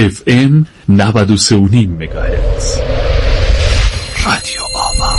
FM 93.5 مگاهرتز رادیو آوا.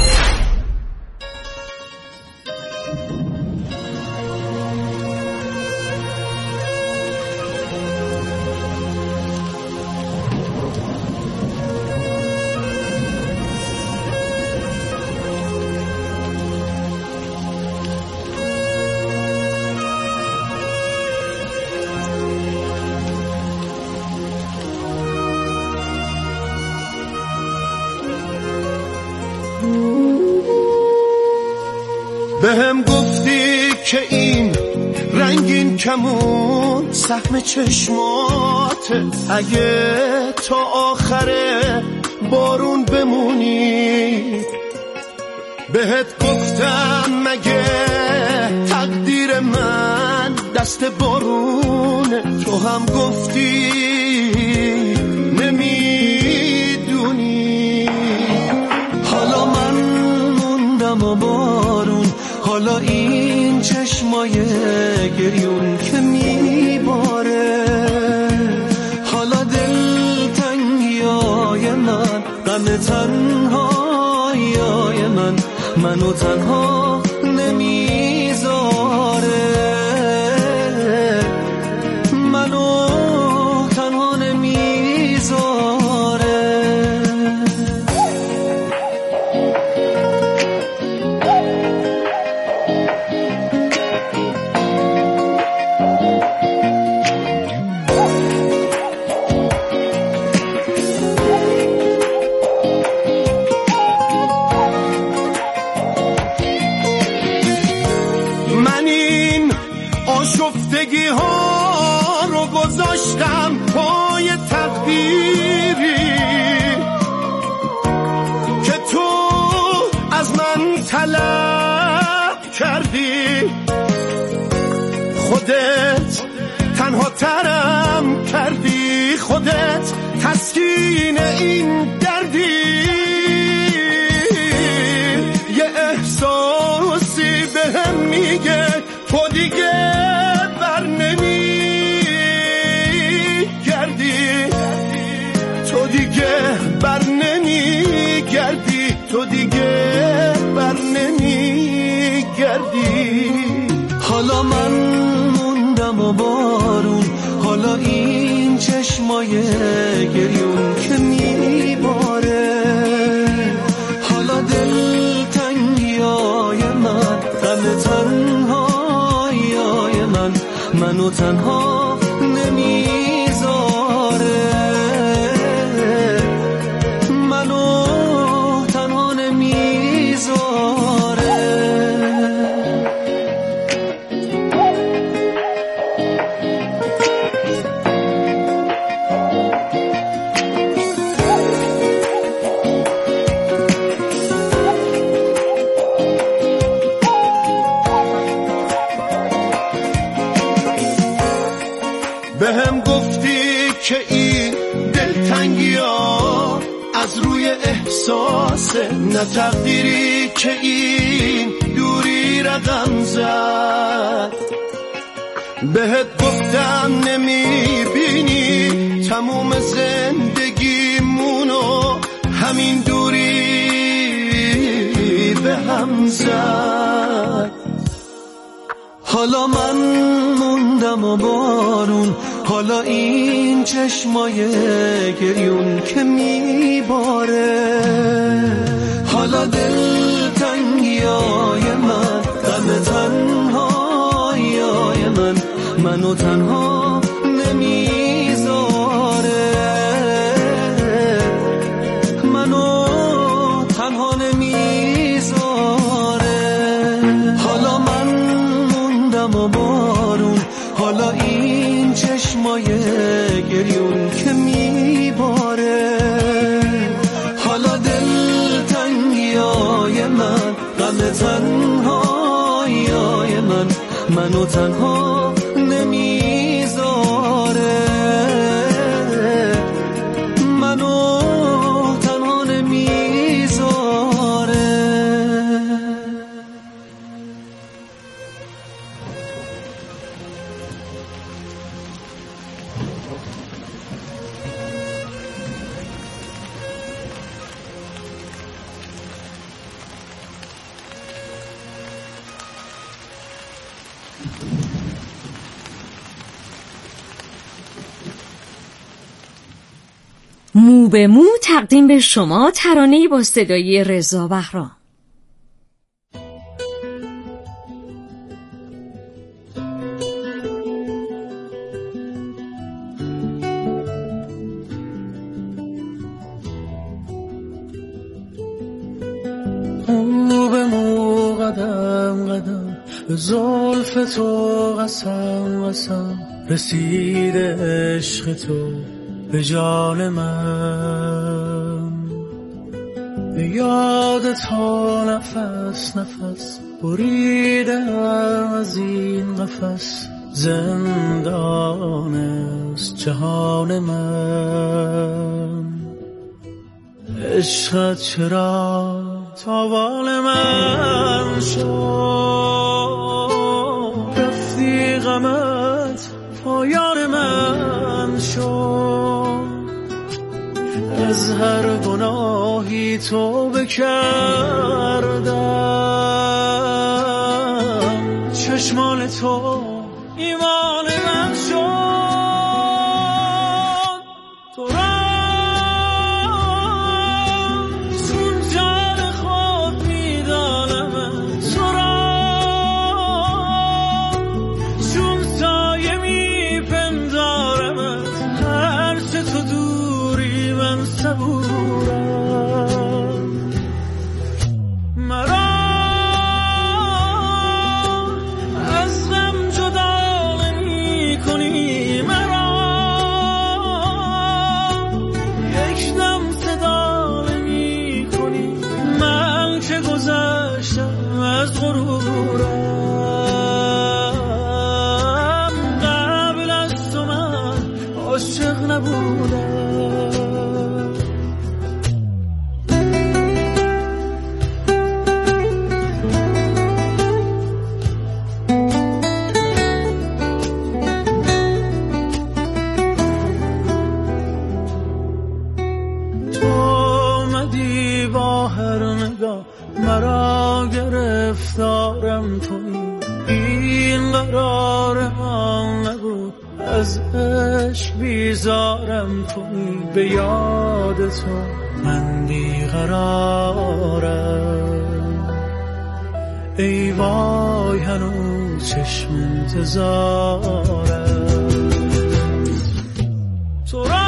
بهم گفتی که این رنگین کمون سهم چشماته، اگه تا آخر بارون بمونی. بهت گفتم مگه تقدیر من دست بارونه، تو هم گفتی نمیدونی. حالا من موندم و بارون، حالا این چشمای گریون که میباره، حالا دلتنگیای من، غم تنهاییای من، منو تنها نمیذاره، منو تنها نمیذاره. آشفتگی ها رو گذاشتم پای تقدیری که تو از من طلب کردی. خودت تنها ترم کردی، خودت تسکین این دردی. یه احساسی بهم میگه تو دیگه بر نمیگردی، تو دیگه بر نمیگردی، تو دیگه بر نمیگردی. حالا من موندم و بارون، حالا این چشمای گریون که میباره، حالا دلتنگیای من، غم تنهاییای من، منو تنها نمیذاره، منو تنها نمیذاره. بهم گفتی که این دلتنگی ها از روی احساسه، نه تقدیری که این دوری رقم زد. بهت گفتم نمیبینی تموم زندگیمونو همین دوری به هم زد. حالا من موندم و بارون، حالا این چشمای گریون که میباره، حالا دلتنگیای من، غم تنهاییای من، منو تنها نمیذاره، منو تنها نمیذاره. حالا من موندم و بارون، حالا این چشمای گریون که میباره، حالا دلتنگیای من، غم تنهاییای من، منو تنها نمیذاره، منو تنها نمیذاره. مو به مو تقدیم به شما ترانه‌ای با صدای رضا بهرام. مو به مو قدم قدم به زلف تو قسم قسم رسیده عشق تو به جان من، به یاد تا نفس نفس بریدم از این قفس، زندان است جهان من. عشقت چرا تاوان من شد، رفتی غمت پایان من شد، از هر گناهی توبه کردم، چشمان تو ایمان من شد. تو را چون جان خود میدانم، تو را چون سایه میپندارم، هرچه تو دوری من صبورم. مرا از غم جدا نمی کنی، مرا یک دم صدا نمی کنی، من که گذشتم از غرورم، قبل از تو من عاشق نبودم. مرا گرفتارم تویی، این قرار من نبود، از عشق بیزارم تویی، به یاد تو من بیقرارم. ای وای هنوز چشم انتظارم. تو را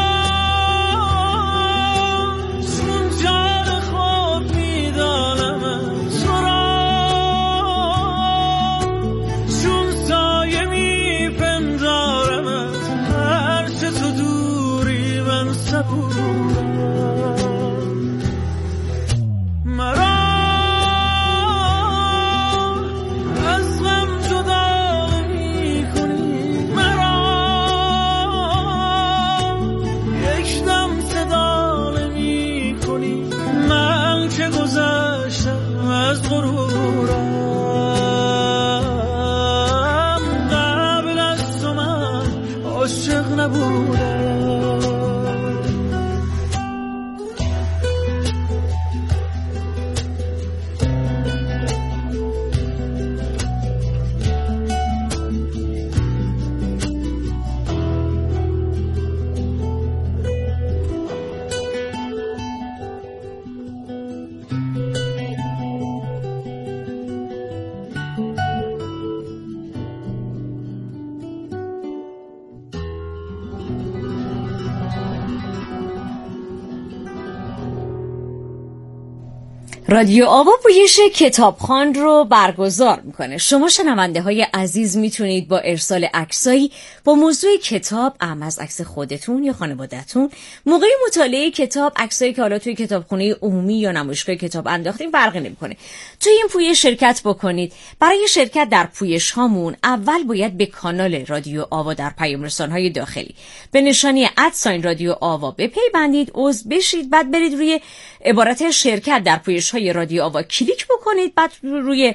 رادیو آوا پویش کتابخوان رو برگزار میکنه. شما شنونده های عزیز میتونید با ارسال عکسایی با موضوع کتاب، از عکس خودتون یا خانواده‌تون، موقع مطالعه کتاب، عکسایی که حالا توی کتابخونه عمومی یا نمایشگاه کتاب انداختین فرقی نمیکنه، توی این پویش شرکت بکنید. برای شرکت در پویش هامون اول باید به کانال رادیو آوا در پیام رسان‌های داخلی به نشانی @رادیو آوا بپیوندید، عضو بشید، بعد برید روی عبارت شرکت در پویش های رادیو آوا کلیک بکنید. بعد روی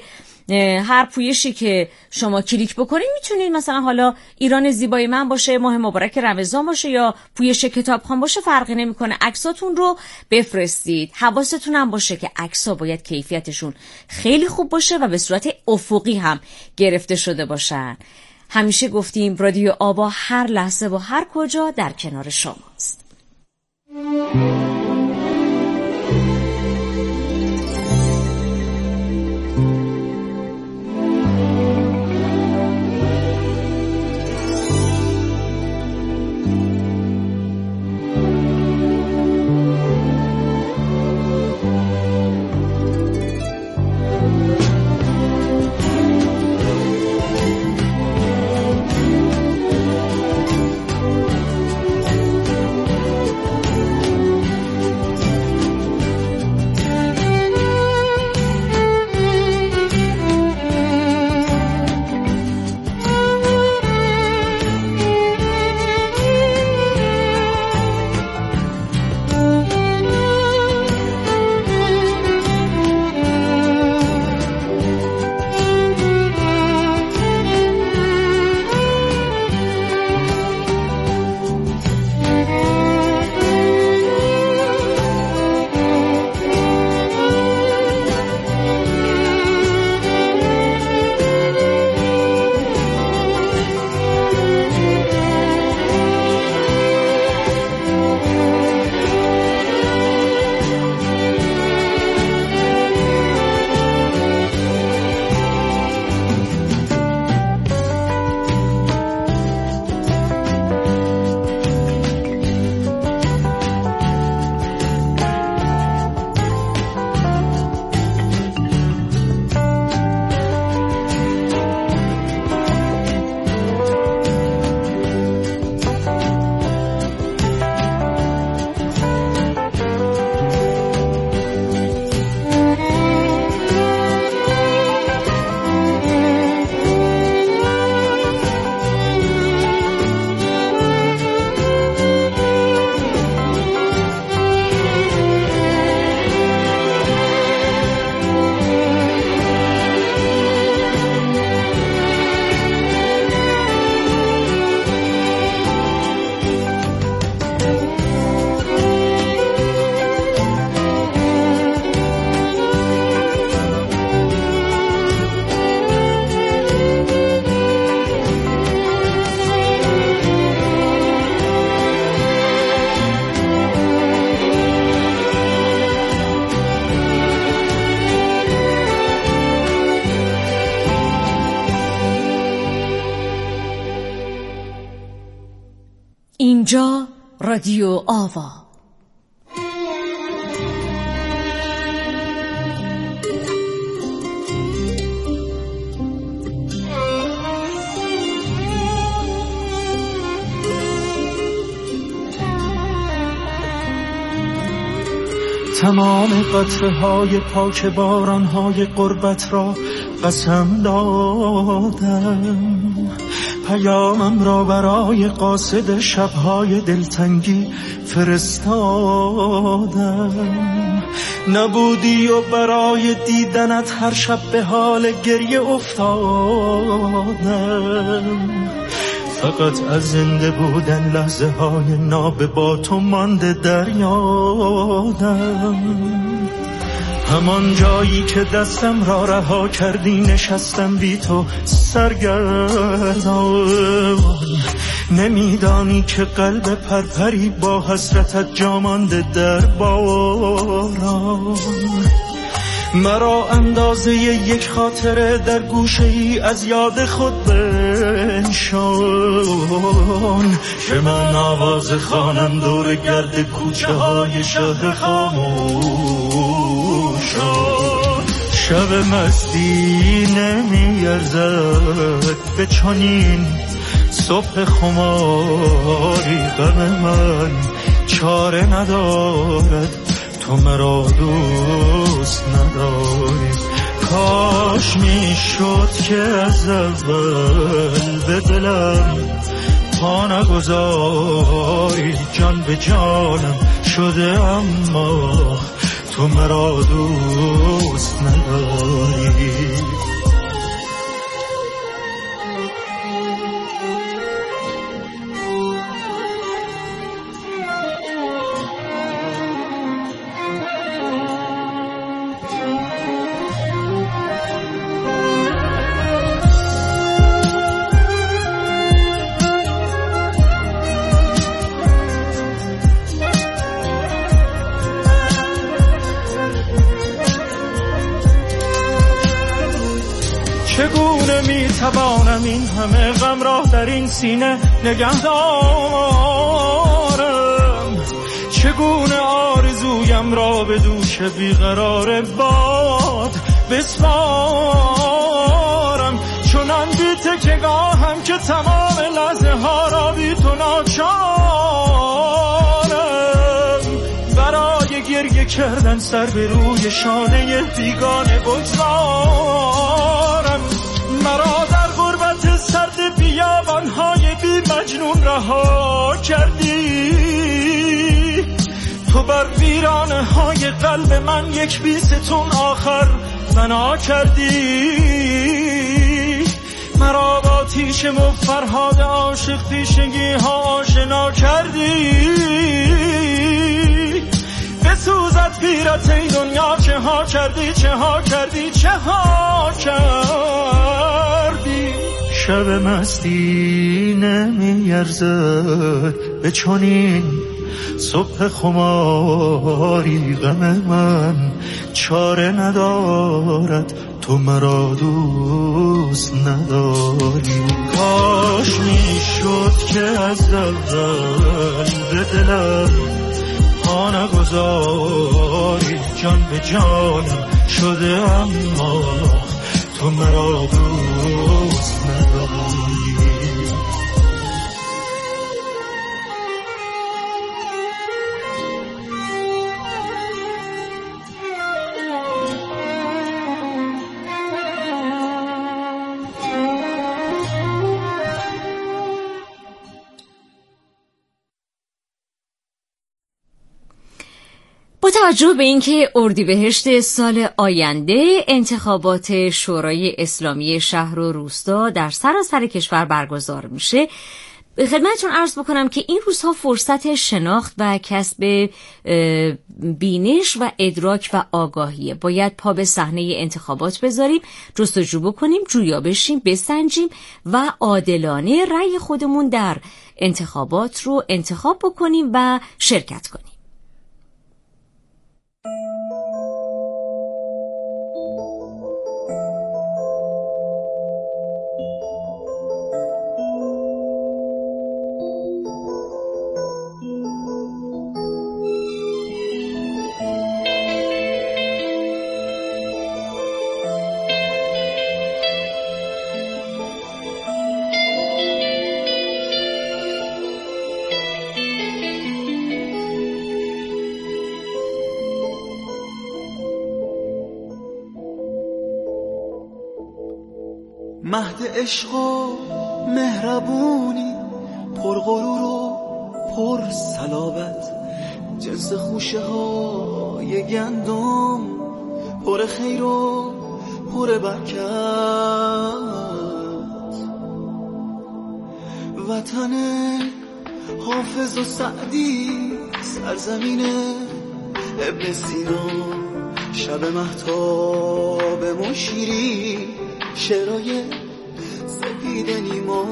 هر پویشی که شما کلیک بکنید میتونید مثلا حالا ایران زیبای من باشه، ماه مبارک رمضان باشه یا پویش کتابخوان باشه، فرقی نمیکنه، عکساتون رو بفرستید. حواستون هم باشه که عکس‌ها باید کیفیتشون خیلی خوب باشه و به صورت افقی هم گرفته شده باشن. همیشه گفتیم رادیو آوا هر لحظه و هر کجا در کنار شماست. رادیو آوا. تمام قطره‌های پاک باران‌های غربت را قسم دادم، پیامم را برای قاصد شب‌های دلتنگی فرستادم. نبودی و برای دیدنت هر شب به حال گریه افتادم. فقط از زنده بودن لحظه های ناب با تو مانده در یادم. همان جایی که دستم را رها کردی نشستم بی تو سرگردان. نمیدانی که قلب پرپری با حسرتت جا مانده در باران. مرا اندازه یک خاطره در گوشه ای از یاد خود بنشان که من آواز خوانم دور گرد کوچه های شهر خاموشان. شب مستی نمیارزد به چنین صبح خماری. غم من چاره ندارد تو مرا دوست نداری. کاش میشد که از اول به دلم پا نگذاری. جان به جانم شده اما تو مرا دوست نداری. چگونه میتوانم این همه غم را در این سینه نگه دارم؟ چگونه آرزویم را به دوش بیقرار باد بسپارم؟ چنان بی تکیه‌گاهم که تمام لحظه ها را بی تو ناچارم. برای گریه کردن سر به روی شانه بیگانه بگذارم. مرا در غربت سرد بیابان‌های بی مجنون رها کردی. تو بر ویرانه های قلب من یک بی ستون آخر بنا کردی. مرا با تیشه و فرهاد عاشق تیشگی ها آشنا کردی. بسوزد پیرت ای دنیا چه ها کردی، چه ها کردی، چه ها کردی. شب مستی نمیارزد به چنین صبح خماری. غم من چاره ندارد تو مرا دوست نداری. کاش میشد که از اول به دلم پا نگذاری. جان به جانم شده اما تو مرا دوست نداری. با توجه به اینکه اردیبهشت سال آینده انتخابات شورای اسلامی شهر و روستا در سراسر کشور برگزار میشه، خدمتتون عرض بکنم که این روزها فرصت شناخت و کسب بینش و ادراک و آگاهیه. باید پا به صحنه انتخابات بذاریم، جستجو بکنیم، جویا بشیم، بسنجیم و عادلانه رأی خودمون در انتخابات رو انتخاب بکنیم و شرکت کنیم. مهد عشق و مهربونی، پر غرور و پر صلابت، جنس خوشه های گندم، پر خیر و پر برکت. وطن حافظ و سعدی، سرزمین ابن سینا، شب مهتاب مشیری، شعرهای سپید نیما.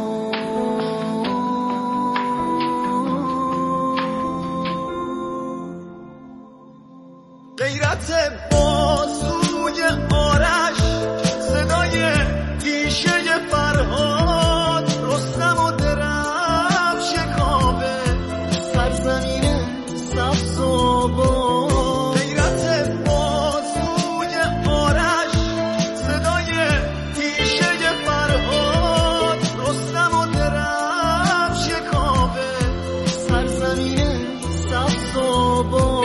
غیرت بازوی آرش، صدای پیشه فرهاد، رستم و درم شکابه، سرزمین سبز و باد. غیرت بازوی آرش، صدای پیشه فرهاد، رستم و درم شکابه، سرزمین سبز و باد.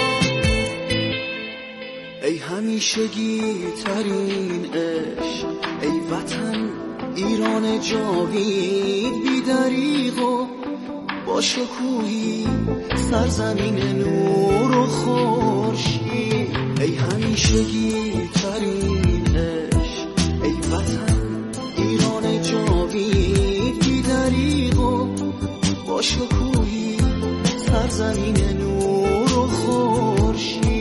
ای همیشگی ترین عشق، ای وطن ایران جاوید، بی دریغ و با شکوهی، سرزمین نور و خورشید. ای همیشگی ترین عشق، ای وطن ایران جاوید، بی دریغ و با شکوهی، سرزمین نور و خورشید.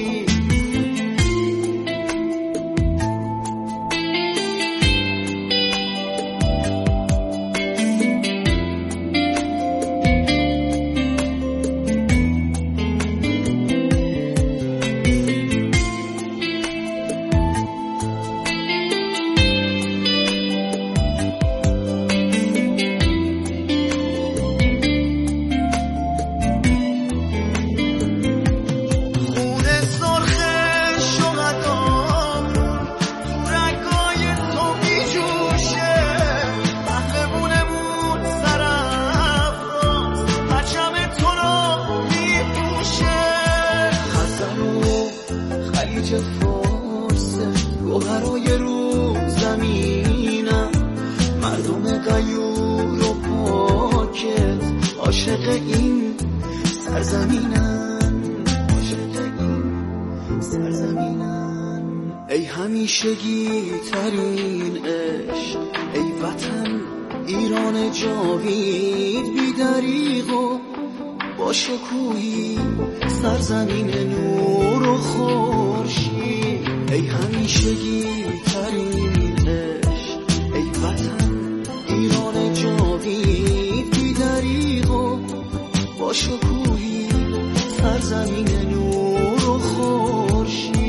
ای همیشگی ترین عشق، ای وطن ایران جاوید، بی دریغ و با شکوهی، سرزمین نور و خورشید. ای همیشگی ترین عشق، ای وطن ایران جاوید، بی دریغ و با شکوهی، سرزمین نور و خورشید.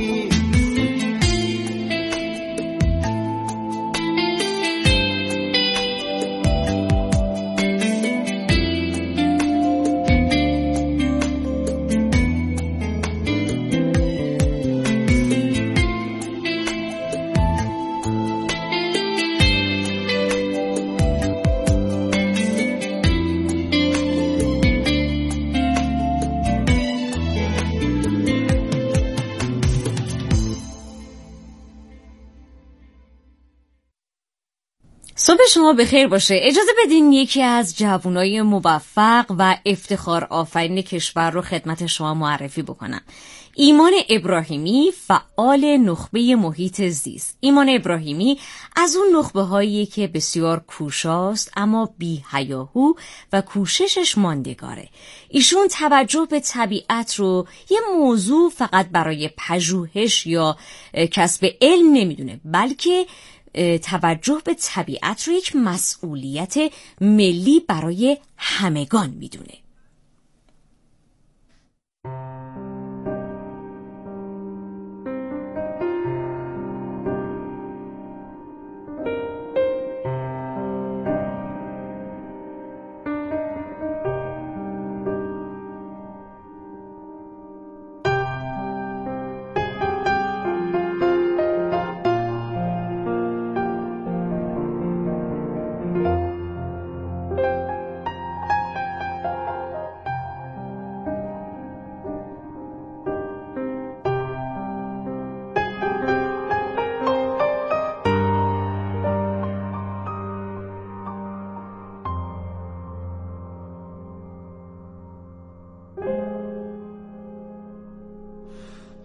صبح شما بخیر باشه. اجازه بدین یکی از جوانای موفق و افتخار آفرین کشور رو خدمت شما معرفی بکنم. ایمان ابراهیمی، فعال نخبه محیط زیست. ایمان ابراهیمی از اون نخبه هایی که بسیار کوشاست اما بی هیاهو و کوششش ماندگاره. ایشون توجه به طبیعت رو یه موضوع فقط برای پژوهش یا کسب علم نمیدونه، بلکه توجه به طبیعت رو یک مسئولیت ملی برای همگان میدونه.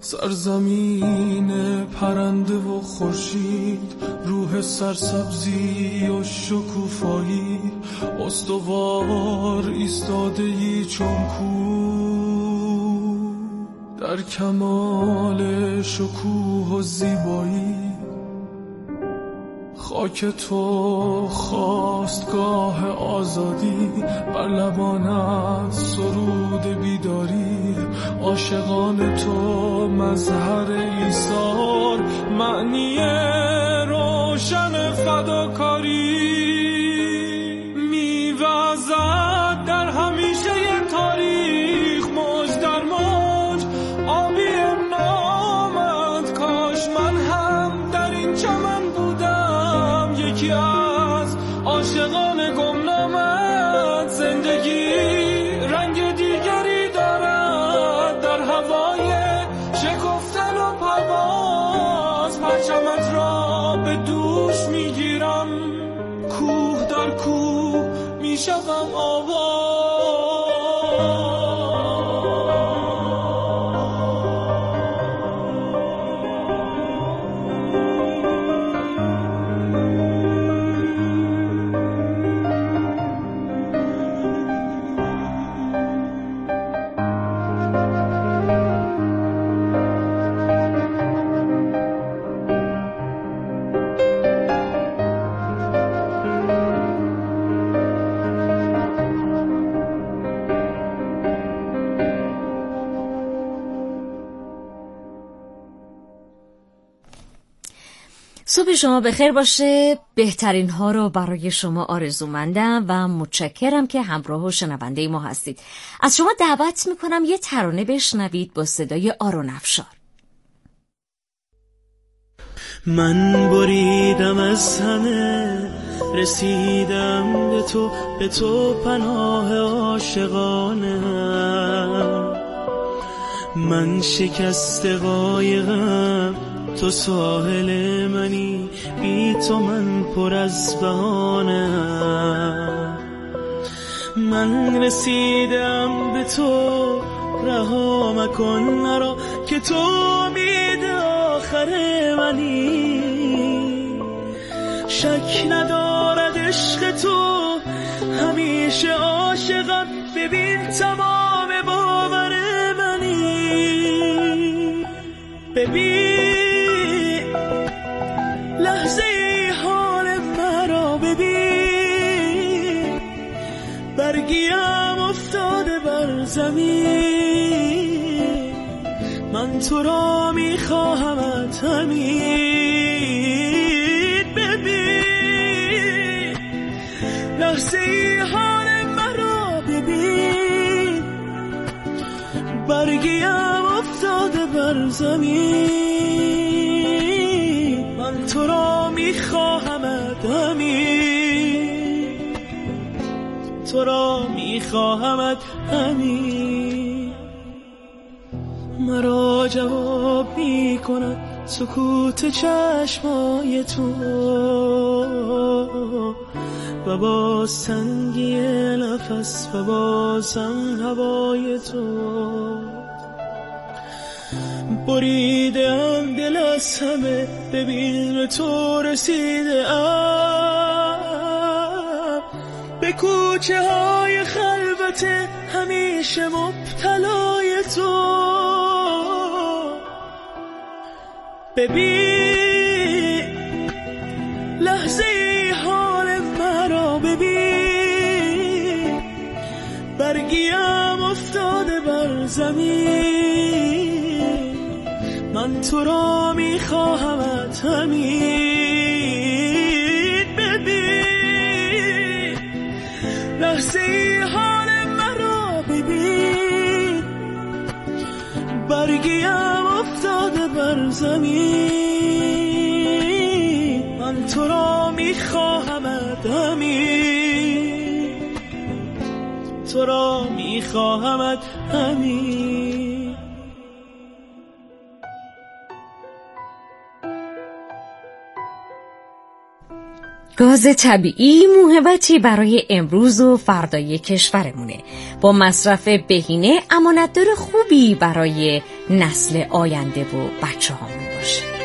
سرزمین پرنده و خورشید، روح سرسبزی و شکوفایی، استوار ایستاده‌ای چون کوه در کمال شکوه و زیبایی. خاک تو خواستگاه آزادی، بر لبانت سرود بیداری، عاشقان تو مظهر ایثار، معنی روشن فداکاری. میوزد در همیشه تاریخ، موج در موج آبی نامد. کاش من هم در این چمن بودم، یکی از عاشقان گمنامت. زندگی رنگ دیگری دارد در هوای شکفتن و پرواز. پرچمت را به دوش میگیرم، کوه در کوه میشوم آواز. صبح شما بخیر باشه. بهترین ها رو برای شما آرزومندم و متشکرم که همراه و شنونده ما هستید. از شما دعوت میکنم یه ترانه بشنوید با صدای آرون افشار. من بریدم از همه، رسیدم به تو پناه عاشقانه. من شکست قایقم، تو ساحل منی، بی تو من پر از بهانه. من رسیدم به تو، رها مکن مرا که تو امید آخر منی. شک ندارد عشق تو، همیشه عاشقم، ببین تمام باور منی. ببین لحظه حال مرا، ببین برگیم افتاده بر زمین. من تو را میخواهمت همین. ببین لحظه حال مرا، ببین برگیم افتاده بر زمین. من تو را میخواهمت همین، تو را میخواهمت همین. مرا جواب میکند سکوت چشمای تو و با سنگی نفس و بازم هوای تو. بریدم دل از همه، ببین به تو رسیدم. به کوچه های خلوت همیشه مبتلای تو. ببین لحظه حال مرا، ببین برگیم افتاده بر زمین. من تو را میخواهمت همین. ببین لحظه حال مرا، ببین برگیم افتاده بر زمین. من تو را میخواهمت همین، تو را میخواهمت همین. گاز طبیعی موهبتی برای امروز و فردای کشورمونه. با مصرف بهینه امانتدار خوبی برای نسل آینده و بچه هامون باشه.